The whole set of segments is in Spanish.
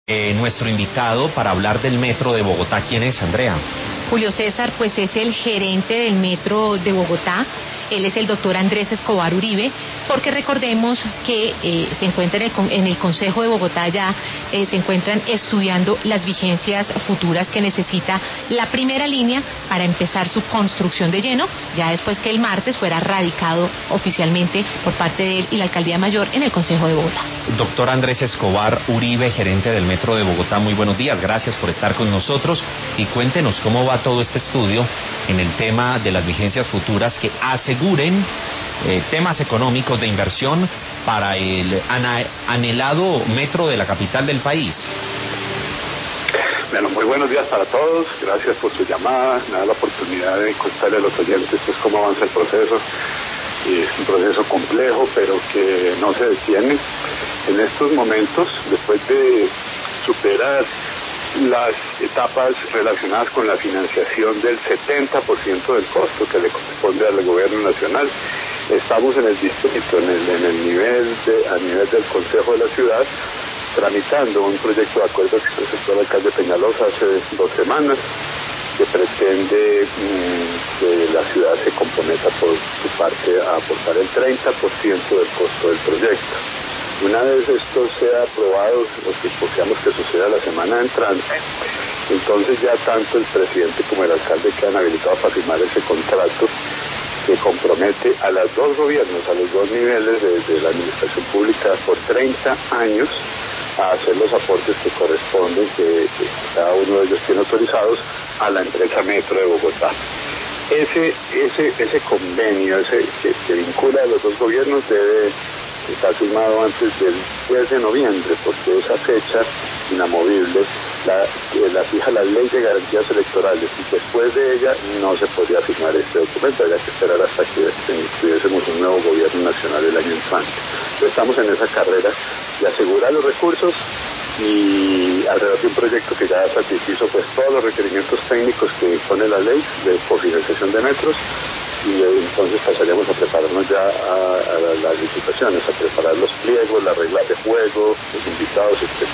Nuestro invitado para hablar del metro de Bogotá, ¿quién es, Andrea? Julio César, pues es el gerente del metro de Bogotá. Él es el doctor Andrés Escobar Uribe, porque recordemos que se encuentra en el Consejo de Bogotá, ya se encuentran estudiando las vigencias futuras que necesita la primera línea para empezar su construcción de lleno, ya después que el martes fuera radicado oficialmente por parte de él y la Alcaldía Mayor en el Consejo de Bogotá. Doctor Andrés Escobar Uribe, gerente del metro de Bogotá, muy buenos días, gracias por estar con nosotros y cuéntenos cómo va todo este estudio en el tema de las vigencias futuras que aseguren temas económicos de inversión para el anhelado metro de la capital del país. Bueno, muy buenos días para todos, gracias por su llamada, me da la oportunidad de contarle a los oyentes pues cómo avanza el proceso. Es un proceso complejo, pero que no se detiene. En estos momentos, después de superar las etapas relacionadas con la financiación del 70% del costo que le corresponde al gobierno nacional, estamos en el distrito, a nivel del Consejo de la Ciudad, tramitando un proyecto de acuerdo que presentó el alcalde Peñalosa hace 2 semanas, que pretende que la ciudad se comprometa por su parte a aportar el 30% del costo del proyecto. Una vez esto sea aprobado, lo que esperamos que suceda la semana entrante, entonces ya tanto el presidente como el alcalde quedan habilitados para firmar ese contrato que compromete a los 2 gobiernos, a los 2 niveles de la administración pública por 30 años a hacer los aportes que corresponden, que cada uno de ellos tiene autorizados a la empresa Metro de Bogotá. Ese convenio que vincula a los 2 gobiernos debe estar firmado antes del 10 de noviembre, porque esa fecha inamovible la fija la Ley de Garantías Electorales, y después de ella no se podría firmar este documento, habría que esperar hasta que tuviésemos un nuevo gobierno nacional el año entrante. Entonces estamos en esa carrera de asegurar los recursos y alrededor de un proyecto que ya satisfizo pues todos los requerimientos técnicos que pone la ley de cofinanciación de metros, y entonces pasaríamos a prepararnos ya a las licitaciones, a preparar los pliegos, las reglas de juego, los invitados, etc.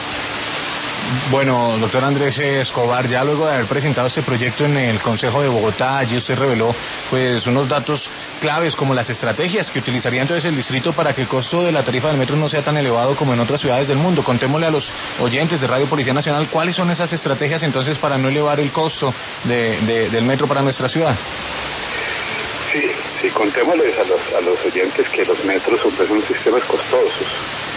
Bueno, doctor Andrés Escobar, ya luego de haber presentado este proyecto en el Consejo de Bogotá, allí usted reveló pues unos datos claves como las estrategias que utilizaría entonces el distrito para que el costo de la tarifa del metro no sea tan elevado como en otras ciudades del mundo. Contémosle a los oyentes de Radio Policía Nacional cuáles son esas estrategias entonces para no elevar el costo del metro para nuestra ciudad. Sí, contémosles a los oyentes que los metros son sistemas costosos.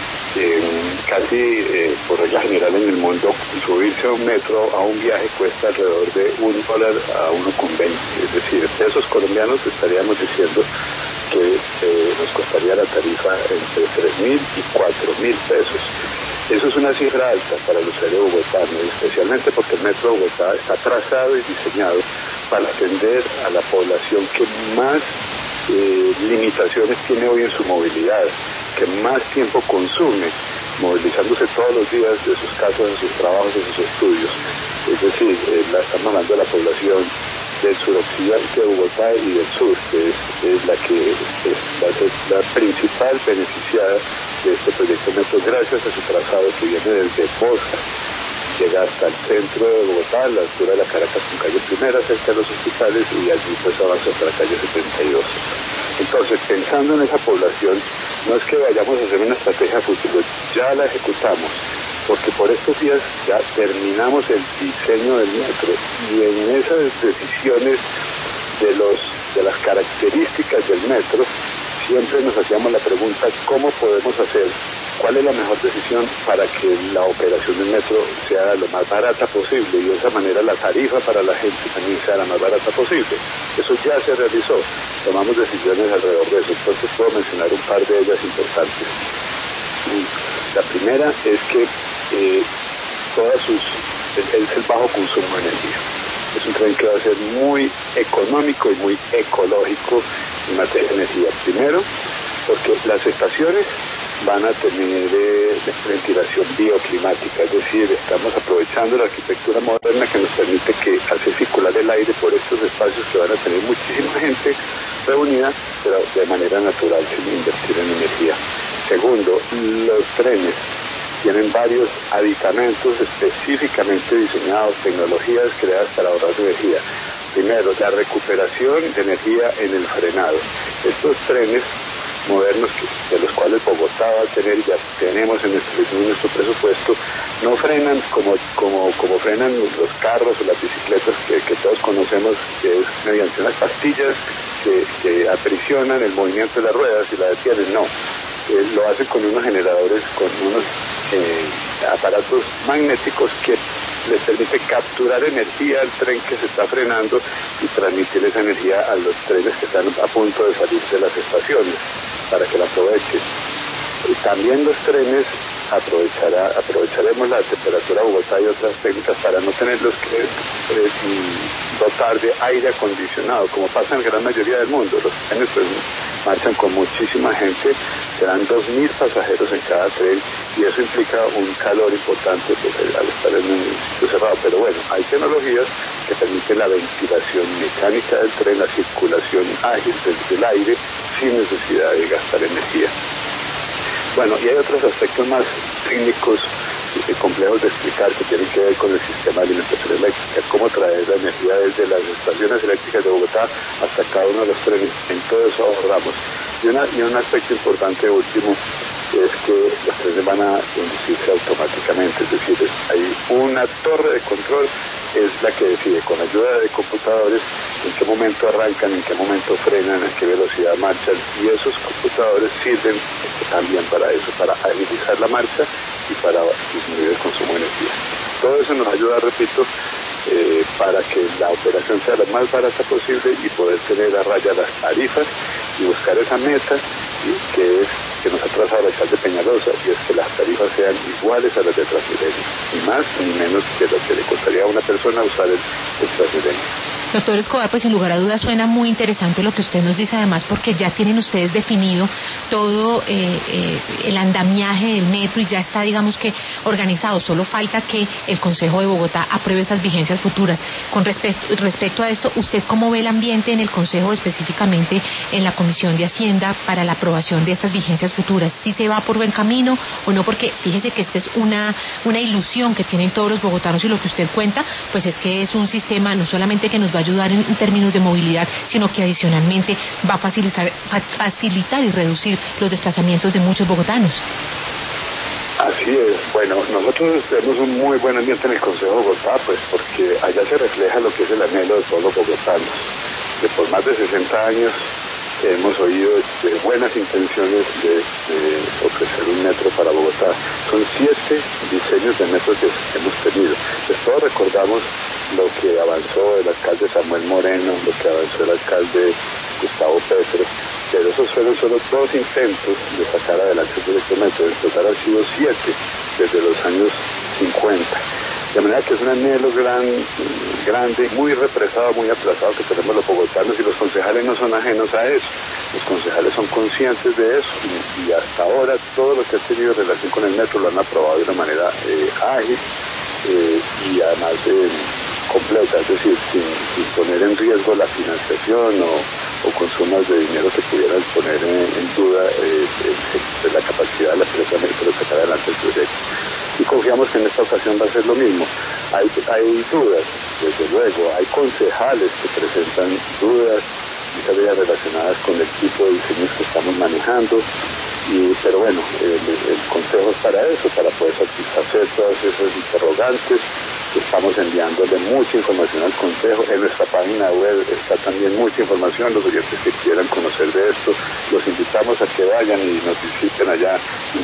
Casi por regla general en el mundo, subirse a un metro, a un viaje, cuesta alrededor de $1 a 1,20. Es decir, en pesos colombianos estaríamos diciendo que nos costaría la tarifa entre 3.000 y 4.000 pesos. Eso es una cifra alta para el usuario bogotano, especialmente porque el metro de Bogotá está trazado y diseñado para atender a la población que más limitaciones tiene hoy en su movilidad, que más tiempo consume, movilizándose todos los días de sus casas, de sus trabajos, de sus estudios. Es decir, estamos hablando de la población del suroccidente de Bogotá y del sur, que es la la principal beneficiada de este proyecto metro, gracias a su trazado que viene desde Bosca, llega hasta el centro de Bogotá, a la altura de la Caracas con calle Primera, cerca de los hospitales, y allí pues avanza hasta la calle 72. Entonces, pensando en esa población, no es que vayamos a hacer una estrategia futura, ya la ejecutamos, porque por estos días ya terminamos el diseño del metro, y en esas decisiones de las características del metro, siempre nos hacíamos la pregunta, ¿cómo podemos hacer? ¿Cuál es la mejor decisión para que la operación del metro sea lo más barata posible y de esa manera la tarifa para la gente también sea la más barata posible? Eso ya se realizó, tomamos decisiones alrededor de eso, entonces puedo mencionar un par de ellas importantes. La primera es que es el bajo consumo de energía. Es un tren que va a ser muy económico y muy ecológico en materia de energía. Primero, porque las estaciones van a tener ventilación bioclimática, es decir, estamos aprovechando la arquitectura moderna que nos permite hacer circular el aire por estos espacios que van a tener muchísima gente reunida, pero de manera natural, sin invertir en energía. Segundo, los trenes tienen varios aditamentos específicamente diseñados, tecnologías creadas para ahorrar energía. Primero, la recuperación de energía en el frenado. Estos trenes modernos de los cuales Bogotá va a tener, ya tenemos en nuestro presupuesto, no frenan como frenan los carros o las bicicletas que todos conocemos, que es mediante unas pastillas que aprisionan el movimiento de las ruedas y la detienen. No, lo hacen con unos generadores, con unos aparatos magnéticos que les permite capturar energía al tren que se está frenando y transmitir esa energía a los trenes que están a punto de salir de las estaciones para que la aprovechen. Y también los trenes aprovecharemos la temperatura de Bogotá y otras técnicas para no tenerlos que dotar de aire acondicionado, como pasa en la gran mayoría del mundo. Los trenes pues marchan con muchísima gente, serán 2.000 pasajeros en cada tren y eso implica un calor importante pues, al estar en un sitio cerrado. Pero bueno, hay tecnologías que permiten la ventilación mecánica del tren, la circulación ágil del aire sin necesidad de gastar energía. Bueno, y hay otros aspectos más técnicos y complejos de explicar que tienen que ver con el sistema de alimentación eléctrica, cómo traer la energía desde las estaciones eléctricas de Bogotá hasta cada uno de los trenes. En todo eso ahorramos. Y un aspecto importante último es que los trenes van a conducirse automáticamente, es decir, hay una torre de control, es la que decide con ayuda de computadores en qué momento arrancan, en qué momento frenan, en qué velocidad marchan, y esos computadores sirven también para eso, para agilizar la marcha y para disminuir el consumo de energía. Todo eso nos ayuda, repito, para que la operación sea la más barata posible y poder tener a raya las tarifas y buscar esa meta que nos ha trazado el alcalde Peñalosa, y es que las tarifas sean iguales a las de Transmilenio, ni más ni menos que lo que le costaría a una persona usar el Transmilenio. Doctor Escobar, pues sin lugar a dudas suena muy interesante lo que usted nos dice, además porque ya tienen ustedes definido todo el andamiaje del metro y ya está, digamos que, organizado. Solo falta que el Consejo de Bogotá apruebe esas vigencias futuras. Con respecto a esto, ¿usted cómo ve el ambiente en el Consejo, específicamente en la Comisión de Hacienda, para la aprobación de estas vigencias futuras? ¿Si se va por buen camino o no? Porque fíjese que esta es una ilusión que tienen todos los bogotanos, y lo que usted cuenta, pues es que es un sistema no solamente que nos va a ayudar en términos de movilidad, sino que adicionalmente va a facilitar y reducir los desplazamientos de muchos bogotanos. Así es. Bueno, nosotros tenemos un muy buen ambiente en el Consejo de Bogotá, pues porque allá se refleja lo que es el anhelo de todos los bogotanos, que por más de 60 años hemos oído de buenas intenciones de ofrecer un metro para Bogotá. Son 7 diseños de metro que hemos tenido. Pues todos recordamos lo que avanzó el alcalde Samuel Moreno, lo que avanzó el alcalde Gustavo Petro, pero esos fueron solo 2 intentos de sacar adelante el proyecto metro. En total han sido 7 desde los años 50. De manera que es un anhelo grande, muy represado, muy aplazado que tenemos los bogotanos, y los concejales no son ajenos a eso. Los concejales son conscientes de eso y hasta ahora todo lo que ha tenido relación con el metro lo han aprobado de una manera ágil y además completa, es decir, sin poner en riesgo la financiación o con sumas de dinero que pudieran poner en duda la capacidad de la empresa metro de sacar adelante el proyecto. Y confiamos que en esta ocasión va a ser lo mismo. Hay dudas, desde luego, hay concejales que presentan dudas, muchas de ellas relacionadas con el tipo de diseños que estamos manejando, pero bueno, el consejo es para eso, para poder satisfacer todas esas interrogantes. Estamos enviándole mucha información al consejo. En nuestra página web está también mucha información. Los oyentes que quieran conocer de esto, los invitamos a que vayan y nos visiten allá en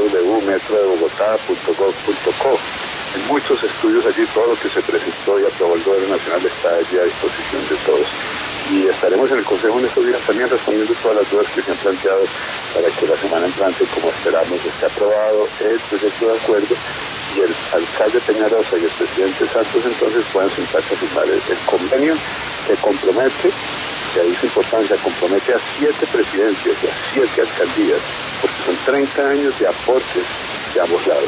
www.metrodebogotá.gov.co. En muchos estudios allí todo lo que se presentó y aprobó el Gobierno Nacional está allí a disposición de todos. Y estaremos en el Consejo en estos días también respondiendo todas las dudas que se han planteado para que la semana entrante, como esperamos, esté aprobado el proyecto de acuerdo y el alcalde Peñalosa y el presidente Santos entonces puedan sentarse a firmar el convenio que compromete, de ahí su importancia, compromete a 7 presidencias y a 7 alcaldías, porque son 30 años de aportes de ambos lados.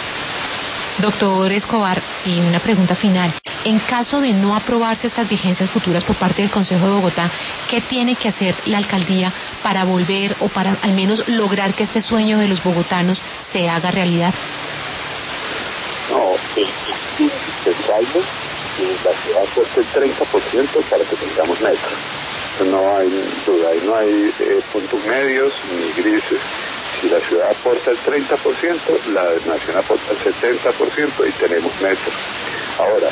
Doctor Escobar, y una pregunta final. En caso de no aprobarse estas vigencias futuras por parte del Consejo de Bogotá, ¿qué tiene que hacer la alcaldía para volver o para al menos lograr que este sueño de los bogotanos se haga realidad? el pensable que la ciudad aporte el 30% para que tengamos metro. No hay duda, ahí no hay puntos medios ni grises. Si la ciudad aporta el 30%, la nación aporta el 70% y tenemos metro. Ahora,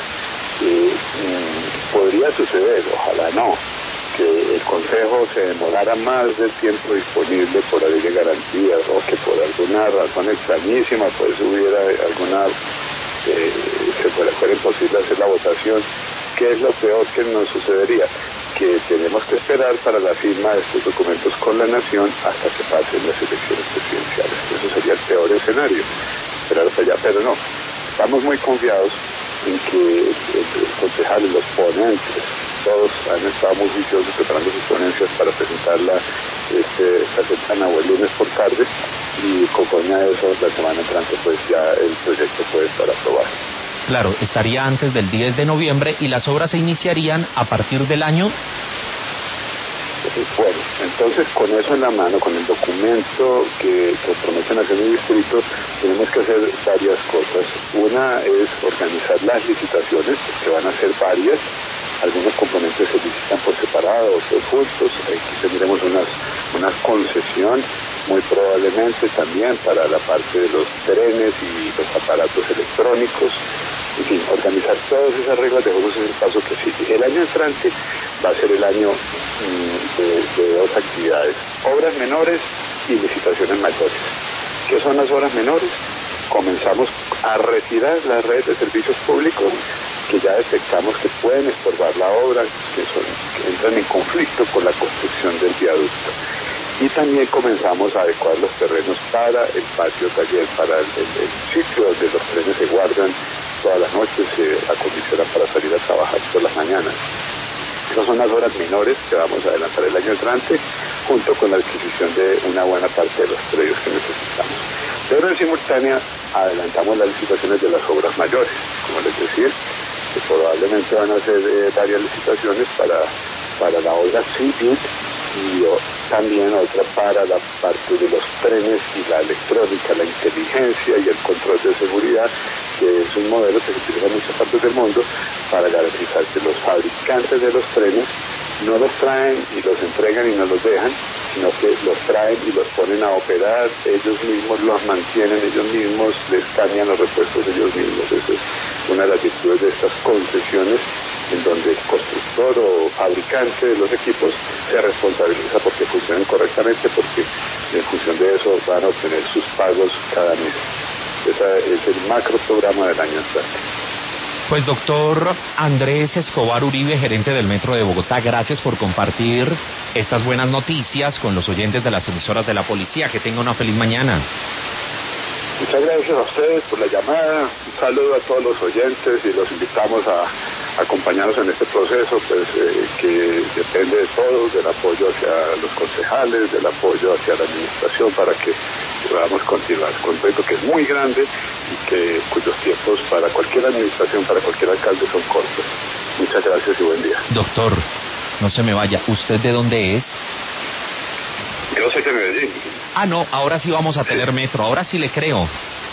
podría suceder, ojalá no, que el Consejo se demorara más del tiempo disponible por la ley de garantías o que por alguna razón extrañísima pues hubiera alguna, se fuera imposible hacer la votación. ¿Qué es lo peor que nos sucedería? Que tenemos que esperar para la firma de estos documentos con la nación hasta que pasen las elecciones presidenciales. Eso sería el peor escenario, esperar para allá, pero no, estamos muy confiados en que los concejales, los ponentes, todos han estado muy juiciosos preparando sus ponencias para presentarla esta semana o el lunes por tarde, y conforme a eso la semana entrante pues ya el proyecto puede estar aprobado. Claro, estaría antes del 10 de noviembre y las obras se iniciarían a partir del año. Bueno, entonces con eso en la mano, con el documento que prometen hacer el distrito, tenemos que hacer varias cosas. Una es organizar las licitaciones, que van a ser varias. Algunos componentes se licitan por separado, otros juntos. Aquí tendremos una concesión, muy probablemente también para la parte de los trenes y los aparatos electrónicos. En fin, organizar todas esas reglas de juego es el paso que sigue. El año entrante va a ser el año de dos actividades: obras menores y licitaciones mayores. ¿Qué son las obras menores? Comenzamos a retirar las redes de servicios públicos que ya detectamos que pueden estorbar la obra, que entran en conflicto con la construcción del viaducto. Y también comenzamos a adecuar los terrenos para el patio taller, para el sitio donde los trenes se guardan todas las noches, se acondicionan para salir a trabajar por las mañanas. Esas son las obras menores que vamos a adelantar el año entrante, junto con la adquisición de una buena parte de los predios que necesitamos. Pero en simultánea adelantamos las licitaciones de las obras mayores, como les decía, que probablemente van a ser varias licitaciones para la obra civil y también otra para la parte de los trenes y la electrónica, la inteligencia y el control de seguridad, que es un modelo que se utiliza en muchas partes del mundo para garantizar que los fabricantes de los trenes no los traen y los entregan y no los dejan, sino que los traen y los ponen a operar, ellos mismos los mantienen, ellos mismos les cambian los repuestos ellos mismos. Esa es una de las virtudes de estas concesiones, en donde el constructor o fabricante de los equipos se responsabiliza porque funcionen correctamente, porque en función de eso van a obtener sus pagos cada mes. Ese es el macro programa del año entrante. Pues doctor Andrés Escobar Uribe, gerente del Metro de Bogotá, gracias por compartir estas buenas noticias con los oyentes de las emisoras de la policía. Que tenga una feliz mañana. Muchas gracias a ustedes por la llamada, un saludo a todos los oyentes y los invitamos a acompañarnos en este proceso, pues que depende de todos, del apoyo hacia los concejales, del apoyo hacia la administración para que podamos continuar con un proyecto que es muy grande y cuyos tiempos para cualquier administración, para cualquier alcalde son cortos. Muchas gracias y buen día. Doctor, no se me vaya, ¿usted de dónde es? Yo soy de Medellín. Ah, no, ahora sí vamos a tener metro, ahora sí le creo.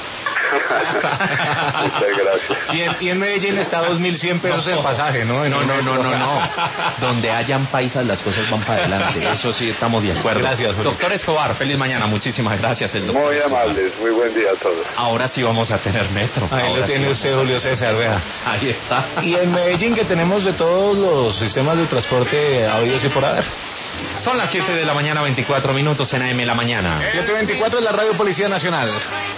Muchas gracias. Y en Medellín está 2.100 pesos el pasaje, ¿no? No. Donde hayan paisas las cosas van para adelante. Eso sí, estamos de acuerdo. Gracias, Julio. Doctor Escobar, feliz mañana. Muchísimas gracias. El doctor Muy Escobar. amables, muy buen día a todos. Ahora sí vamos a tener metro. Ahí Ahora lo tiene sí usted, Julio César, vea. Ahí está. Y en Medellín, que tenemos de todos los sistemas de transporte habidos y por haber. Son las 7 de la mañana, 24 minutos en AM La Mañana. 7:24 es la Radio Policía Nacional.